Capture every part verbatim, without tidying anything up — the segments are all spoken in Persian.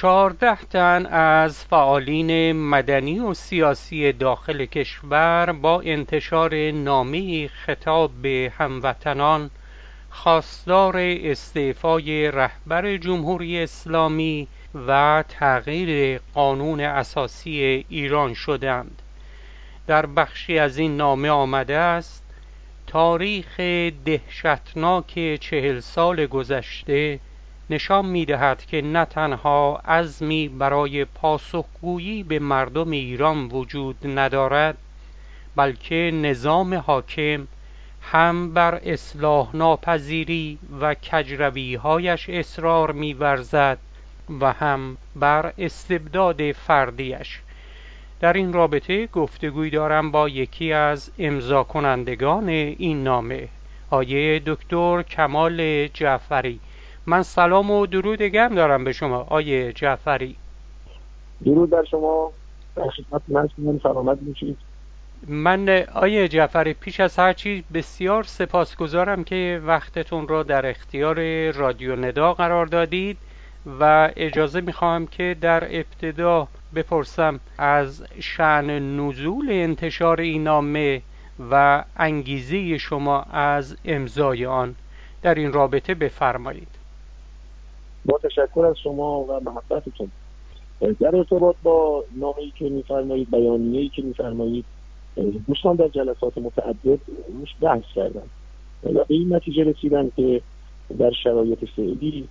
چهارده تن از فعالین مدنی و سیاسی داخل کشور با انتشار نامه‌ای خطاب به هموطنان خواستار استعفای رهبر جمهوری اسلامی و تغییر قانون اساسی ایران شدند. در بخشی از این نامه آمده است: تاریخ دهشتناک چهل سال گذشته نشان می‌دهد که نه تنها عزمی برای پاسخگویی به مردم ایران وجود ندارد، بلکه نظام حاکم هم بر اصلاح ناپذیری و کجروی‌هایش اصرار می‌ورزد و هم بر استبداد فردیش. در این رابطه گفتگوی دارم با یکی از امضا کنندگان این نامه، آیه دکتر کمال جعفری. من سلام و درود گرم دارم به شما آیه جعفری. درود بر شما، در خدمت من سلامت باشید. من آیه جعفری پیش از هر چیز بسیار سپاسگزارم که وقتتون را در اختیار رادیو ندا قرار دادید و اجازه میخواهم که در ابتدا بپرسم از شأن نزول انتشار این نامه و انگیزه شما از امضای آن. در این رابطه بفرمایید. با تشکر از شما و محبتتون. در ارتباط با نامه‌ای که می‌فرمایید، بیانیه‌ای که می‌فرمایید، دوستان در جلسات متعدد روش بحث کردن و به این نتیجه رسیدن که در شرایط فعلی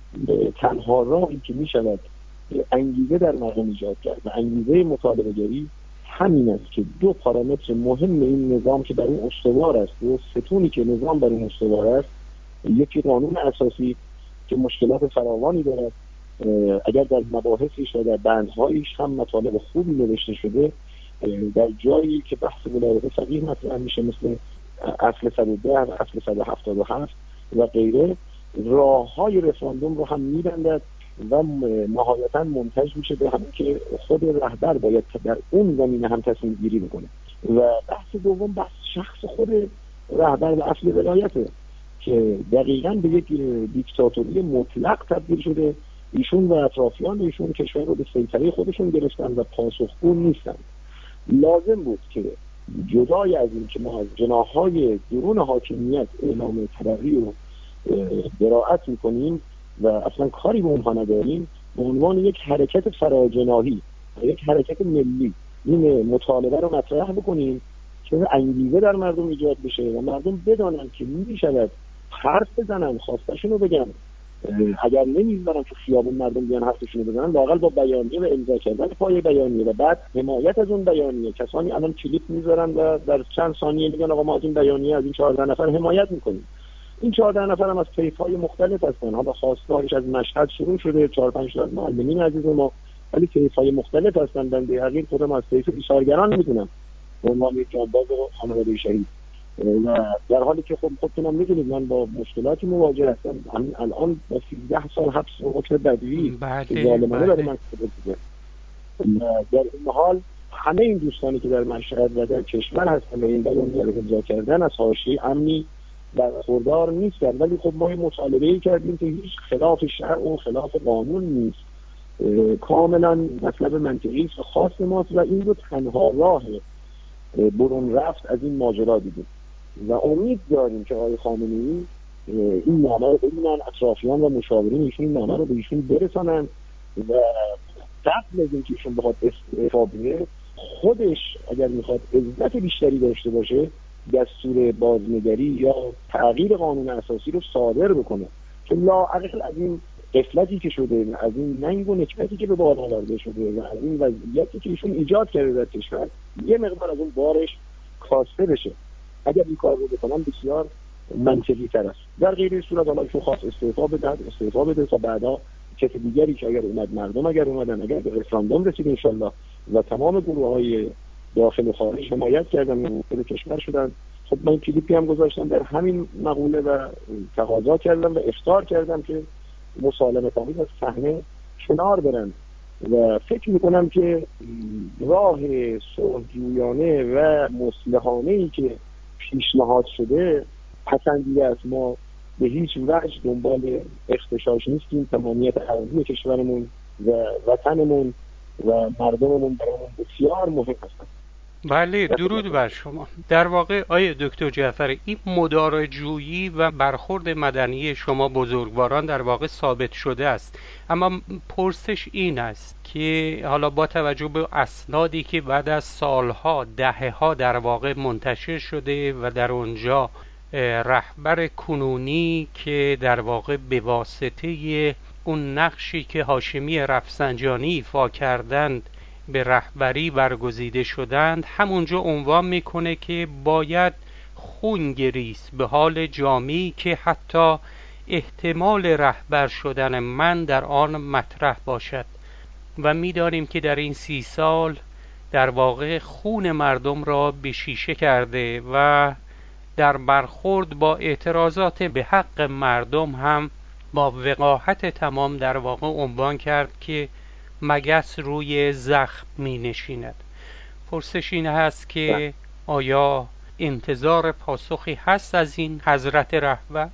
تنها راهی که می‌شود انگیزه در مردم ایجاد کرد و انگیزه مطالبه‌گری همین است که دو پارامتر مهم این نظام که بر اون استوار است، دو ستونی که نظام بر اون استوار است، یکی قانون اساسی که مشکلات فراوانی دارد، اگر در مباحثش و در بندهایش هم مطالب خوبی نوشته شده، در جایی که بحث ولایت فقیه مطرح میشه مثل اصل صد و ده و اصل صد و هفتاد و هفت و غیره، راه‌های رفراندوم رو هم می‌بندد و نهایتاً منتج میشه به همین که خود رهبر باید در اون زمینه هم تصمیم گیری بکنه. و بحث دوم بحث شخص خود رهبر و اصل ولایته که دقیقاً به یک دیکتاتوری مطلق تبدیل شده. ایشون و اطرافیان ایشون کشور رو به سیطره خودشون گرفتن و پاسخگو نیستن. لازم بود که جدای از این که ما از جناح‌های درون حاکمیت اعلام تبری و براءت میکنیم و اصلا کاری به اونها نداریم، به عنوان یک حرکت فراجناحی و یک حرکت ملی این مطالبه رو مطرح بکنیم که انگیزه در مردم ایجاد بشه و مردم بدانن که میشود حرف بزنن، خواستشون رو بگن، اگر نمیذارن تو خیابون مردم بیان حرفشون رو بزنن، واقعا با بیانیه و امضا کردن پای بیانیه و بعد حمایت از اون بیانیه. کسانی الان کلیپ میذارن و در چند ثانیه میگن آقا ما از این بیانیه از این چهارده نفر حمایت میکنیم. این چهارده نفر هم از طیف‌های مختلف هستن. حالا خواستارش از مشهد شروع شده، چهار پنج تا معلمین عزیز ما، ولی طیف‌های مختلف هستن. بنده حقیر خودم از طیف ایثارگران میدونم به عنوان یک جانباز و خانواده شهید، و در حالی که خب خودتونم میدونید من با مشکلاتی مواجه هستم. همین الان با سیزده سال حبس و حکم بدوی که ظالمانه برای من صادر شده. در این حال همه این دوستانی که در مشهد و در کشور هستن و این بیانیه رو امضا کردن از حاشیه امنی برخوردار نیستن، ولی خب ما مطالبه‌ای کردیم که هیچ خلاف شرع و خلاف قانون نیست، کاملا مطلب منطقی است و خاص ماست و این رو تنها راه برون رفت از این ماجرا دیدیم و امید داریم که آقای خامنه‌ای این نامه رو ببینن، اطرافیان و مشاورین ایشون این نامه رو به ایشون برسانن و قبل از اینکه ایشون بخواد استعفا بده خودش اگر میخواد عزت بیشتری داشته باشه دستور بازنگری یا تغییر قانون اساسی رو صادر بکنه که لااقل از این غفلتی که شده، از این ننگ و نکبتی که به بار آورده شده و از این وضعیتی که ایشون ایجاد کرده در کشور یه مقدار از اون بارش کاسته بشه. اگر این کار رو بکنن بسیار منطقی تر است. در غیر صورت حالا ایشون خواست استعفا بده استعفا بده تا بعدا کسی دیگری که اگر اومد، مردم اگر اومدن، اگر به رفراندوم رسید انشالله و تمام گروه‌های داخل و خارج حمایت کردن و به کشور شدن. خب من کلیپی هم گذاشتم در همین مقوله و تقاضا کردم و افطار کردم که مسالمت‌آمیز از صحنه کنار برن و فکر میکنم که راه صلح‌جویانه و مصلحانه‌ای که پیشنهاد شده پسندیده است. ما به هیچ وجه دنبال اختشاش نیستیم. تمامیت ارضی کشورمون و وطنمون و مردممون برامون بسیار مهم هستن. بله، درود بر شما. در واقع آیه دکتر جعفری، این مدارجویی و برخورد مدنی شما بزرگواران در واقع ثابت شده است، اما پرسش این است که حالا با توجه به اسنادی که بعد از سالها دهه‌ها در واقع منتشر شده و در اونجا رهبر کنونی که در واقع به واسطه اون نقشی که هاشمی رفسنجانی ایفا کردند به رهبری برگزیده شدند، همونجا عنوان میکنه که باید خون گریست به حال جامعی که حتی احتمال رهبر شدن من در آن مطرح باشد. و میدانیم که در این سی سال در واقع خون مردم را به شیشه کرده و در برخورد با اعتراضات به حق مردم هم با وقاحت تمام در واقع عنوان کرد که مگس روی زخم می نشیند. پرسش این هست که آیا انتظار پاسخی هست از این حضرت رهبر؟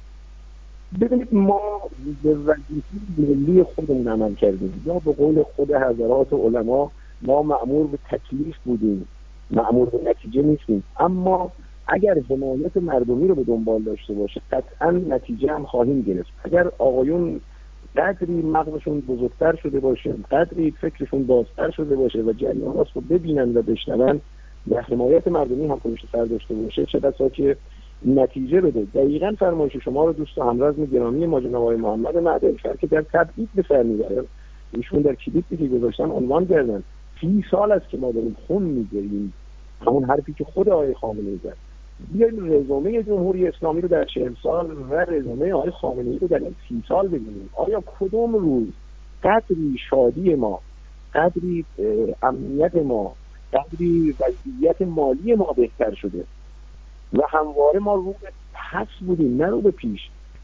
ببینید، ما به وظیفه ملی خودمون عمل کردیم، یا به قول خود حضرات علما ما مأمور به تکلیف بودیم، مأمور به نتیجه نیستیم. اما اگر حمایت مردمی رو به دنبال داشته باشه قطعا نتیجه هم خواهیم گرفت. اگر آقایون قدری مغزشون بزرگتر شده باشه، قدری فکرشون بازتر شده باشه و جریانات رو ببینن و بشنون و حمایت مردمی هم پشت سر داشته باشه، چه بسا که نتیجه بده. دقیقاً فرمایش شما رو دوست و همرزم گرامی ما جناب آقای محمد معدن‌فر که در تبعید به سر میبره، ایشون در کلیپی که گذاشتن عنوان کردن سی سال است که ما داریم خون میگیریم، همون حرفی که خود آقای خامنه‌ای زد. بیایم رزومه جمهوری اسلامی رو در چهل سال و رزومه آقای خامنه‌ای رو در این سی سال ببینیم. آیا کدوم روز قدری شادی ما، قدری امنیت ما، قدری وضعیت مالی ما بهتر شده؟ و همواره ما رو به پس بودیم نه رو به پیش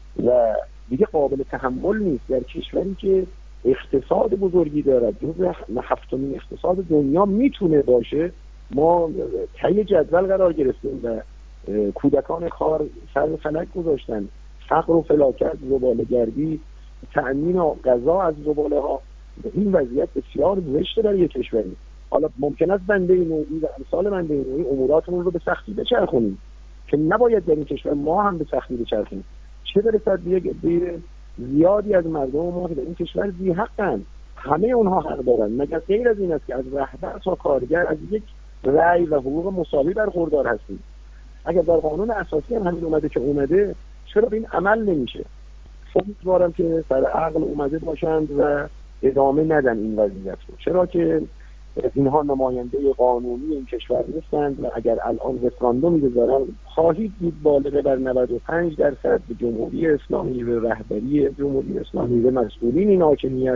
و دیگه قابل تحمل نیست در کشوری که اقتصاد بزرگی دارد، جزو هفتمین اقتصاد دنیا میتونه باشه. ما ته جدول قرار گرفتیم و کودکان کار سر فلک گذاشتن، فقر و فلاکت، زباله‌گردی، تأمین غذا از زباله ها. این وضعیت بسیار زشته در یک کشوری. حالا ممکن است بنده نوعی و امثال بنده نوعی اموراتمون رو به سختی بچرخونیم که نباید در این کشور ما هم به سختی بچرخونیم، چه برسد به یک عده زیادی از مردم ما که در این کشور ذی حقن. همه اونها حق دارن، مگر غیر از این است که از رهبر تا کارگر از یک رأی و حقوق مساوی برخوردار هستیم؟ اگر در قانون اساسی هم همین اومده که اومده، چرا به این عمل نمیشه؟ امیدوارم که سر عقل اومده باشند و ادامه ندن این وضعیت رو، چرا که اینها نماینده قانونی این کشور نیستند و اگر الان رفراندومی بذارن خواهید دید بالغ بر نود و پنج درصد به جمهوری اسلامی، به رهبری جمهوری اسلامی، به مسئولین این حاکمیت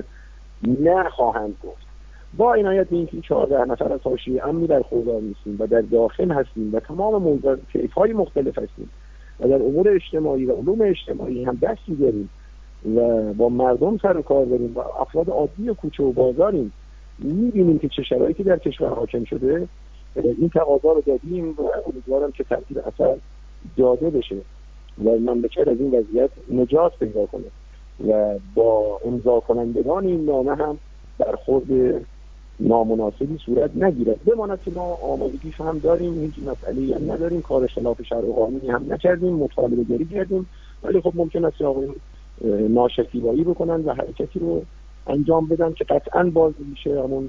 نه خواهند گفت. با عنایت به اینکه چهارده نفر از حاشیه امنی برخوردار نیستیم و در داخل هستیم و تمام موضوع کیف‌های مختلف هستیم و در امور اجتماعی و علوم اجتماعی هم دست می‌گیریم و با مردم سر و کار داریم و افراد عادی و کوچه و بازاریم، می‌بینیم که چه شرایطی در کشور حاکم شده. این تقاضا رو دادیم و امیدوارم که تأثیر اثر داده بشه و مملکت از این وضعیت نجات پیدا کنه و با امضا کنندگان این نامه هم برخورد نامناسبی صورت نگیرد. بماند که ما آمادگی هم داریم، هیچ مسئله‌ای هم نداریم، کار خلاف شرع و قانونی هم نکردیم، مطالبه گری کردیم، ولی خب ممکن است آقایون ناشکیبایی بکنن و حرکتی رو انجام بدن که قطعاً باز میشه همون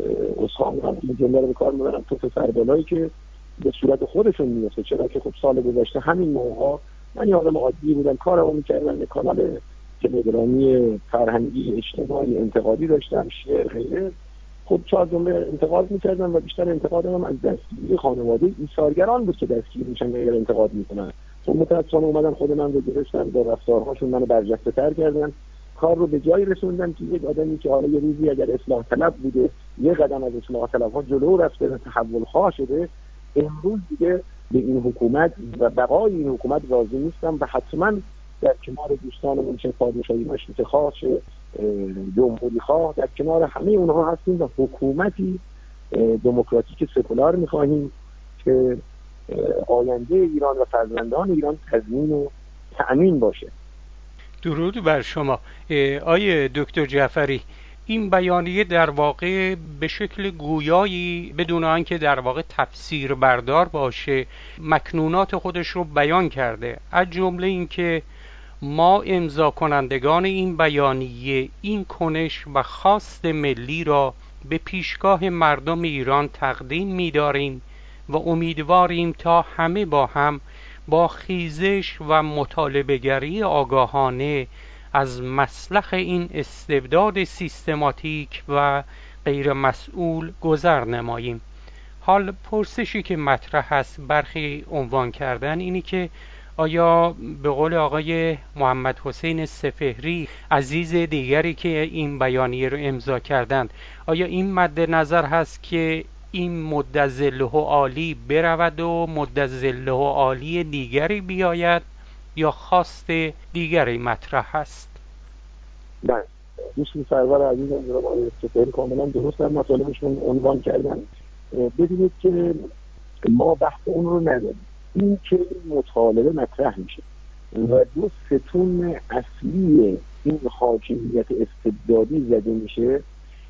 اصحاب هم این جمله رو به کار میبرن تو سربالایی که به صورت خودشون میفته. چرا که خب سال گذشته همین موقع من یه آدم عادی بودم، کارمو میکردم، کانال تلگرامی فرهنگی اجتماعی انتقادی داشتم، شعر غیره، خب چهار جمله انتقاد میکردم و بیشتر انتقادم از دستگیری خانواده ایثارگران بود که دستگیر میشن اگر انتقاد میکنن. خب متأسفانه اومدن خود من رو گرفتن، با رفتارهاشون منو برجسته تر کردن، کار رو به جایی رسوندن که یک آدمی که حالا یه روزی اگر اصلاح طلب بوده یه قدم از اصلاح طلب‌ها جلو رفته و تحول خواه شده، امروز دیگه به این حکومت و بقای این حکومت راضی نیستم و حتما در کنار دوستانمون چه پادشاهی مشروطه خواه چه جمهوری خواه در کنار همه اونها هستیم و حکومتی دموکراتیک سکولار می‌خواهیم که آینده ایران و فرزندان ایران تضمین و تأمین باشه. درود بر شما. آیه دکتر جعفری، این بیانیه در واقع به شکل گویایی بدون آنکه در واقع تفسیر بردار باشه مکنونات خودش رو بیان کرده، از جمله اینکه ما امضا کنندگان این بیانیه این کنش و خواست ملی را به پیشگاه مردم ایران تقدیم می‌داریم و امیدواریم تا همه با هم با خیزش و مطالبه‌گری آگاهانه از مسلخ این استبداد سیستماتیک و غیر مسئول گذر نماییم. حال پرسشی که مطرح است برخی عنوان کردن اینی که آیا به قول آقای محمد حسین سپهری عزیز دیگری که این بیانیه رو امضا کردند، آیا این مد نظر هست که این مد ظله عالی برود و مد ظله عالی دیگری بیاید یا خواست دیگری مطرح هست؟ نه، دوست سرور عزیزم جناب آقای سپهری کاملا درست در مطالبشون عنوان کردن. ببینید که ما بحث اون رو نداریم، این که مطالبه مطرح میشه و دو ستون اصلی این حاکمیت استبدادی زده میشه،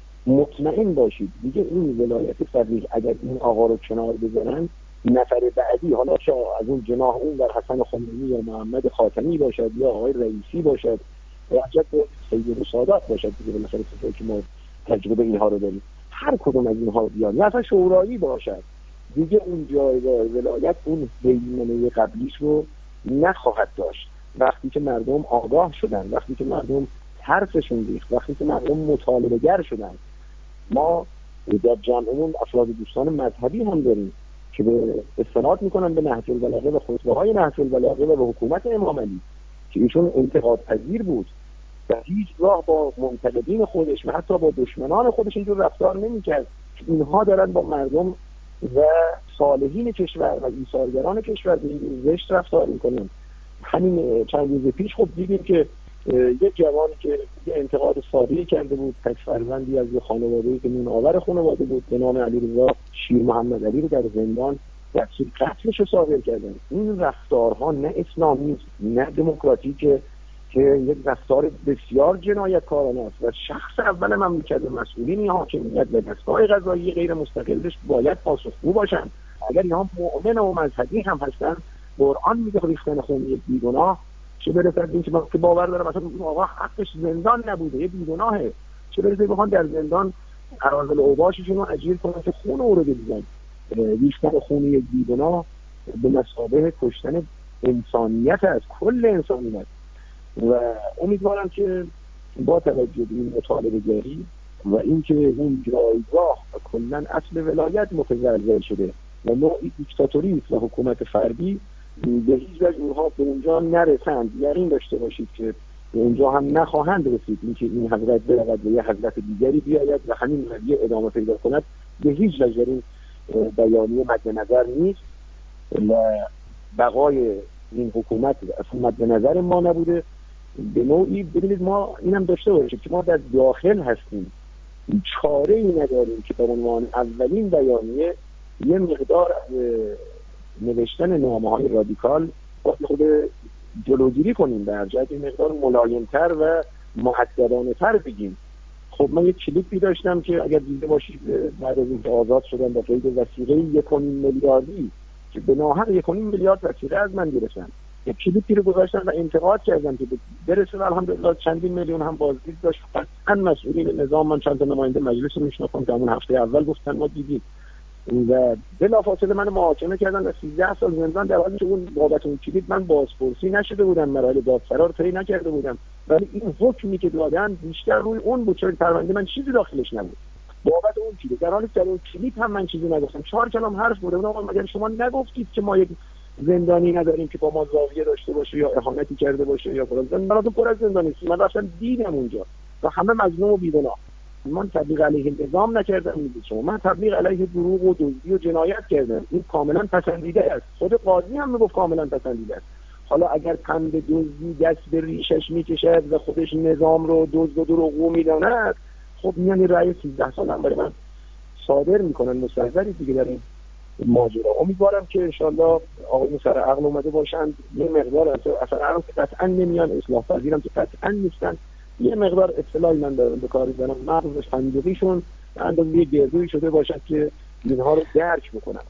مطمئن باشید دیگه این ولایت فقیه اگر این آقا رو کنار بذارن، نفر بعدی حالا چه از اون جناح اون در حسن خمینی یا محمد خاتمی باشد یا آقای رئیسی باشد یا حجت سید سادات باشد، دیگه بالاخره چیزی که ما تجربه اینها رو داریم، هر کدوم از اینها بیان یا اصلا شورایی باشد، دیگه اون جایگاه ولایت اون هیمنه قبلیش رو نخواهد داشت. وقتی که مردم آگاه شدن، وقتی که مردم حرفشون ریخت، وقتی که مردم مطالبه گر شدن. ما در جمعمون افراد دوستان مذهبی هم داریم که به استناد میکنن به نهج البلاغه و خطبه های نهج البلاغه و به حکومت امام علی که ایشون انتقاد پذیر بود و هیچ راه با منتقدین خودش و حتی با دشمنان خودش اینجور رفتار نمیکرد. اینها دارن با مردم و صالحین کشور و ایثارگران کشور به این زشت رفتار میکنن. همین چند روز پیش خب دیدیم که یک جوانی که یه انتقاد صادری کرده بود، تک فرزندی از یه خانواده‌ای که نونآور خانواده بود به نام علیرضا شیر محمد علی رو در زندان دستور قتلش رو صادر کردن. این رفتارها نه اسلامی نه دموکراتیکه که یک رفتار بسیار جنایتکارانه است و شخص اول مملکت مسئولین حاکمیت و دستگاه قضایی غیر مستقلش باید پاسخگو باشند. اگر اینها مؤمن و مذهبی هم هستن، قرآن میگه ریختن خون یک بیگناه، چه برسد این که باور دارم مثلا اون آقا حقش زندان نبوده، یه بیگناهه، چه برسه بخوان در زندان اراذل اوباششون رو اجیر کنن که خون او رو بریزن. ریختن خون یک بیگناه به مثابه کشتن انسانیت از کل انسانیت. و امیدوارم که با توجه به این مطالبه گری و اینکه اون جایگاه و کلا اصل ولایت متزلزل شده و نوعی دیکتاتوری و حکومت فردی، به هیچ وجه اونها به اونجا نرسند. یقین داشته باشید که به اونجا هم نخواهند رسید. اینکه این حضرت برود و یه حضرت دیگری بیاید و همین قضیه ادامه پیدا کند به هیچ وجه این بیانیه مد نظر نیست و بقای این حکومت اصلا مد نظر ما نبوده. به نوعی ببینید ما اینم داشته باشید که ما در داخل هستیم، چاره ای نداریم که به عنوان اولین بیانیه یه مقدار نوشتن نامه‌های رادیکال با خود جلوگیری کنیم، در جهت این مقدار ملایم‌تر و مؤدبانه‌تر بگیم. خب من یک کلیپی داشتم که اگر دیده باشید بعد از اینکه آزاد شدن با قید وثیقه یک و نیم میلیاردی که به ناحق یک و نیم میلیارد وثیقه از من گرفتن، یک کلیپی رو گذاشتن و انتقاد کردن که برسه الحمدلله چندین میلیون هم بازدید داشت. قطعا مسئولین نظام، من چند تا نماینده مجلس رو میشناسم که همون هفته اول گفتن ما دیدیم و بلافاصله من محاکمه کردن و سیزده سال زندان، در حالی که اون بابت اون کلیپ من بازپرسی نشده بودم، مراحل دادسرا رو طی نکرده بودم، ولی این حکمی که دادن بیشتر روی اون بود چون پرونده من چیزی داخلش نبود بابت اون کلیپ، در حالی که در اون کلیپ هم من چیزی نگفتم. چهار کلام حرف بوده. اونم مگر شما نگفتید که ما یک زندانی نداریم که با ما زاویه داشته باشه یا اهانتی کرده باشه یا فلان؟ زنداناتون پر از زندانی است. من رفتم دیدم اونجا و همه مظلوم و بیگناه. من تبلیغ علیه نظام نکردم میگید شما، من تبلیغ علیه دروغ و دزدی و جنایت کردم. این کاملا پسندیده است. خود قاضی هم میگفت کاملا پسندیده است. حالا اگر پند دزدی دست به ریشش میکشد و خودش نظام رو دزد و دروغگو میداند، خب میان رأی سیزده سال هم برای من صادر میکنن. مستحضری دیگه در این ماجرا. امیدوارم که انشالله آقای سر عقل اومده باشند، یه مقدار اثر عقل که قطعا نمیان، اصلاح پذیرم که قطعا نیستن، یه مقدار اطلاعی من دارم به کار می‌برم، مغز صندوقیشون اندازه یه گردویی شده باشد که اینها رو درک بکنم.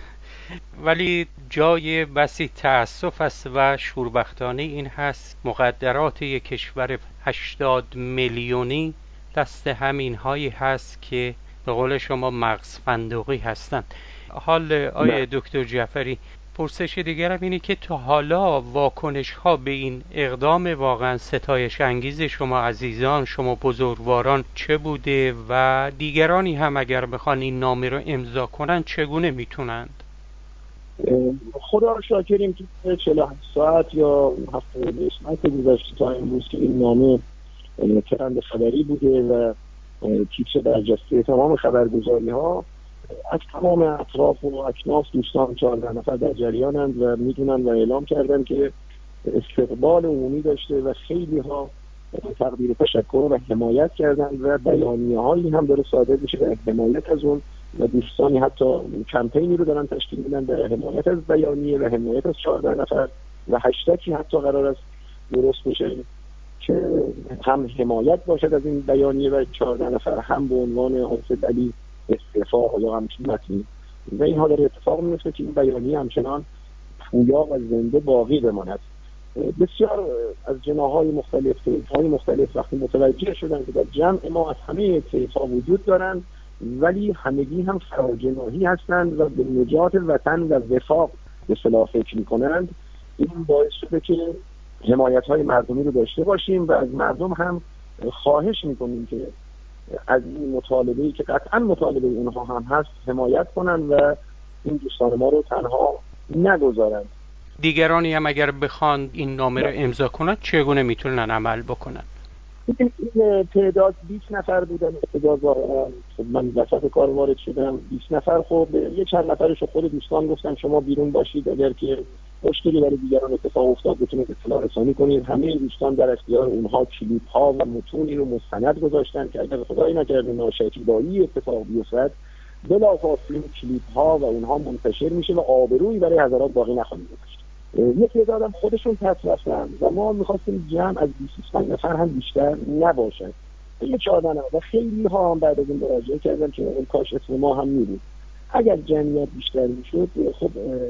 ولی جای بسی تأسف است و شوربختانه این هست مقدرات یک کشور هشتاد میلیونی دست همین هایی هست که به قول شما مغز فندقی هستند. حال آیه دکتر جعفری، پرسش دیگرم اینه که تا حالا واکنش ها به این اقدام واقعا ستایش انگیز شما عزیزان، شما بزرگواران چه بوده و دیگرانی هم اگر بخوان این نامه رو امضا کنن چگونه میتونند؟ خدا رو شاکریم که چهل و هشت ساعت یا هفتاد و دو ساعت گذشته تا امروز که این نامه ترند خبری بوده و تیتر برجسته تمام خبرگزاری ها از تمام اطراف و اکناف دوستان چهارده نفر در جریانند و میدونن و اعلام کردن که استقبال عمومی داشته و خیلی ها تقدیر تشکر و حمایت کردن و بیانیه هایی هم داره صادر میشه در حمایت از اون و دوستانی حتی کمپینی رو دارن تشکیل میدن در حمایت از بیانیه و حمایت از چهارده نفر و هشتگی حتی قرار است درست بشه که هم حمایت باشد از این بیانیه و چهارده نفر هم به عنوان حافظ علی استعفا یا همچین متنی و اینها داره اتفاق میفته که این بیانیه همچنان پویا و زنده باقی بماند. بسیار از جناح‌های مختلف، طیف‌های مختلف وقتی متوجه شدن که در جمع ما از همه طیف‌ها وجود دارند ولی همگی هم فراجناحی هستند و به نجات وطن و وفاق به اصطلاح فکر می‌کنند، این باعث شده که حمایت‌های مردمی رو داشته باشیم و از مردم هم خواهش می‌کنیم که از این مطالبه‌ای که قطعاً مطالبه اونها هم هست حمایت کنند و این دوستان ما رو تنها نگذارند. دیگرانی هم اگر بخوان این نامه رو امضا کنند چگونه میتونن عمل بکنن؟ این تعداد بیست نفر بودن، تعداد من وسط کار وارد شدم بیست نفر. خب یه چند نفرش خود دوستان گفتن شما بیرون باشید، اگر که مشکلی برای دیگران اتفاق افتاد بتونید اطلاع رسانی کنید. همه دوستان در اختیار اونها کلیپ ها و متونی رو مستند گذاشتن که اگر خدایی نکرده ناشکیبایی اتفاق بیفتد بلافاصله کلیپ ها و اونها منتشر میشه و آبرویی برای حضرات باقی نخواهد گذاشت. یک تعدادم خودشون پس رفتن و ما می‌خواستیم جمع از بیست و پنج نفر هم بیشتر نباشد. یه چهارده نفر و خیلی ها هم بعد از این مراجعه کردن که اون کاش اسم ما هم می‌بود. اگر جمعیت بیشتر میشد خب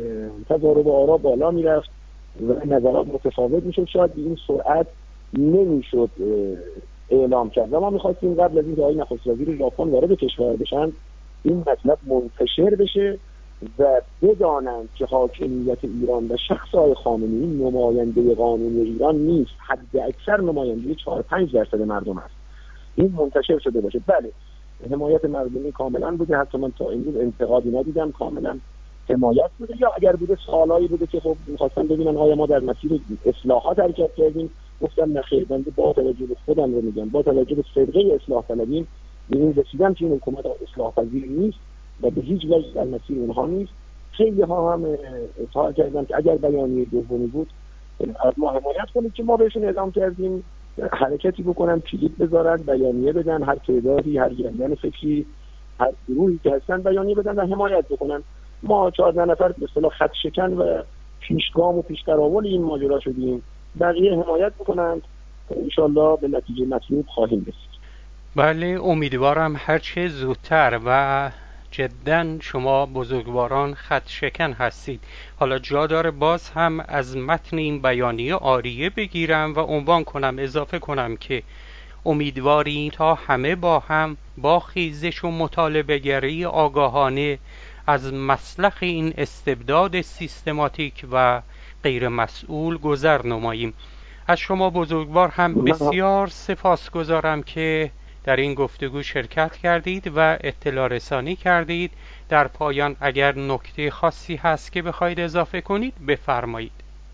تضارب آرا بالا میرفت و نظرات متفاوت میشد، شاید به این سرعت نمیشد اعلام کرد و ما می‌خواستیم قبل از این که آقای نخست وزیر ژاپن وارد کشور بشن این مطلب منتشر بشه و بدانند که حاکمیت ایران و شخص آقای خامنه‌ای نماینده قانونی ایران نیست، حد اکثر نماینده چهار پنج درصد مردم است. این منتشر شده باشه. بله حمایت مردمی کاملا بوده، حتی من تا امروز انتقادی ندیدم، کاملا حمایت بوده. یا اگر بوده سوالایی بوده که خب می‌خواستن ببینن آیا ما در مسیر اصلاحات حرکت کردیم، گفتم نخیر، بنده با توجه به خودم رو میگم، با توجه به صدقه اصلاح طلبیم ببین رسیدم که این حکومت اصلاح پذیر نیست و به هیچ وجه در مسیر اونها نیست. خیلی ها هم اظهار کردن که اگر بیانیه دومی بود از ما حمایت کنید که ما بهشون اعلام کردیم حرکتی بکنن، کلیپ بذارن، بیانیه بدن، هر تعدادی، هر جریان فکری، هر گروهی که هستن بیانیه بدن و حمایت بکنن. ما چهارده نفر به اصطلاح خط شکن و پیشگام و پیشقراول این ماجرا شدیم، بقیه حمایت بکنن و انشالله به نتیجه مطلوب خواهیم رسید. بله امیدوارم هرچه زودتر و جداً شما بزرگواران خط شکن هستید. حالا جا داره باز هم از متن این بیانیه آریه بگیرم و عنوان کنم، اضافه کنم که امیدواریم تا همه با هم با خیزش و مطالبه گری آگاهانه از مسلخ این استبداد سیستماتیک و غیر مسئول گذر نماییم. از شما بزرگوار هم بسیار سپاسگزارم که در این گفتگو شرکت کردید و اطلاع رسانی کردید. در پایان اگر نکته خاصی هست که بخواید اضافه کنید بفرمایید.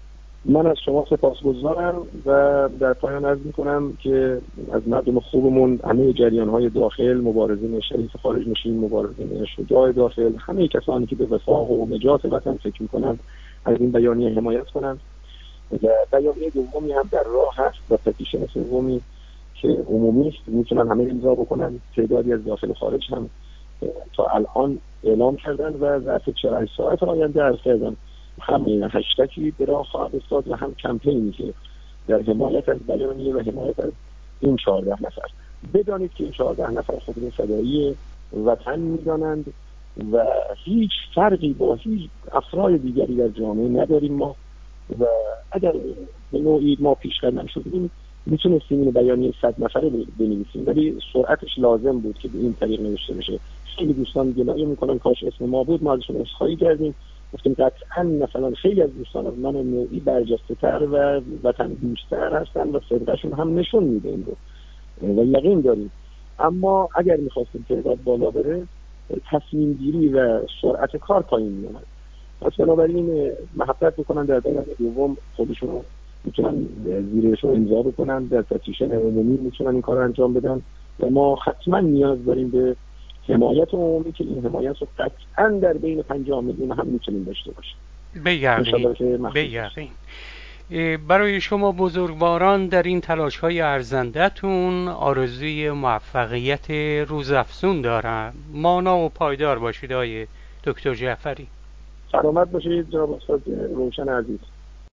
من از شما سپاسگزارم و در پایان عرض می‌کنم که از مردم خوبمون، همه جریان‌های داخل، مبارزین شریف خارج نشین، مبارزین شجاع داخل، همه کسانی که به وفاق و نجات وطن فکر می‌کنند از این بیانیه حمایت کنند. و بیانیه دومی هم در راه هست و پتیشن سومی که عمومی است میتونن همه امضا بکنن. تعدادی از داخل و خارج هم تا الان اعلام کردن و ظرف چهل و هشت ساعت آینده عرض کردن هم هشتگی به راه خواهد افتاد و هم کمپینی که در حمایت از بیانیه و حمایت از این چهارده نفر. بدانید که این چهارده نفر خودرو فدایی وطن میدانند و هیچ فرقی با هیچ افراد دیگری در جامعه نداریم ما، و اگر به نوعی ما پیش قدم شدیم میتونستیم این بیانیه صد نفره بنویسیم، ولی سرعتش لازم بود که به این طریق نوشته بشه. خیلی دوستان گلایه میکنن کاش اسم ما بود، ما ازشون عذرخواهی کردیم، گفتیم قطعا مثلا خیلی از دوستان از من نوعی برجسته تر و وطن دوست‌تر هستن و صدقشون هم نشون میده این رو و یقین داریم. اما اگر میخواستیم تعداد بالا بره تصمیم گیری و سرعت کار پایین میاد. پس بنابراین محبت بکنن در دولت دوم خودشون میتونن زیرش رو امضا بکنن، در پتیشن عمومی میتونن این کار رو انجام بدن و ما حتما نیاز داریم به حمایت عمومی که این حمایت رو قطعا در بین پنجاه میلیون هم میتونیم داشته باشیم. به یقین به یقین. برای شما بزرگواران در این تلاش های ارزنده‌تون آرزوی موفقیت روزافزون دارم. مانا و پایدار باشید آقای دکتر جعفری. سلامت باشید جناب استاد روشن عزیز.